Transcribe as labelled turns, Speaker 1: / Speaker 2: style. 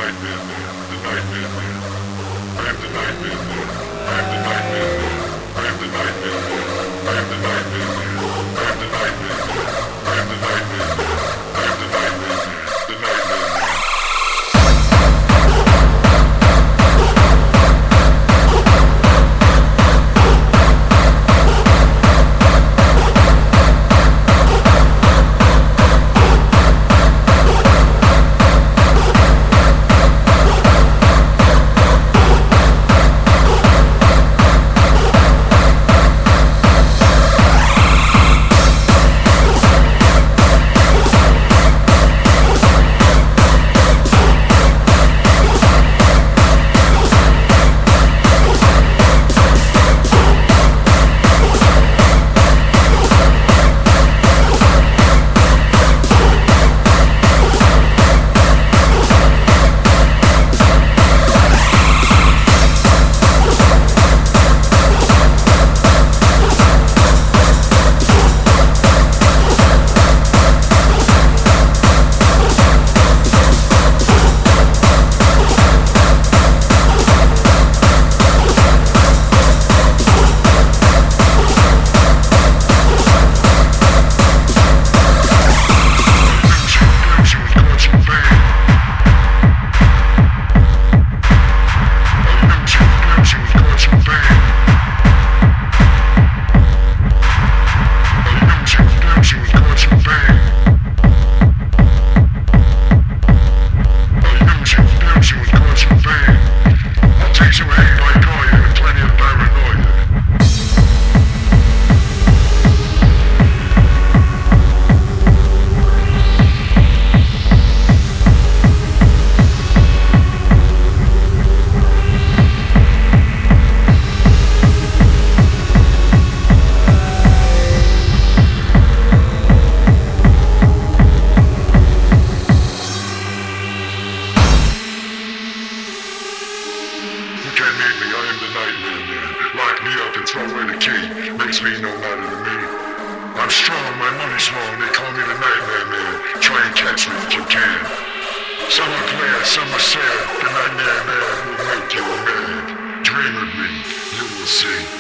Speaker 1: nightmare man, the nightmare man. I am the nightmare man. I am the nightmare man. I am the nightmare man. I am the nightmare man. I am the nightmare man. I am the nightmare man. I am the nightmare man. The nightmare man. Makes me no matter to me. I'm strong, my money's long, they call me the nightmare man. Try and catch me if you can. Some are glad, some are sad. The nightmare man will make you mad. Dream of me, you will see.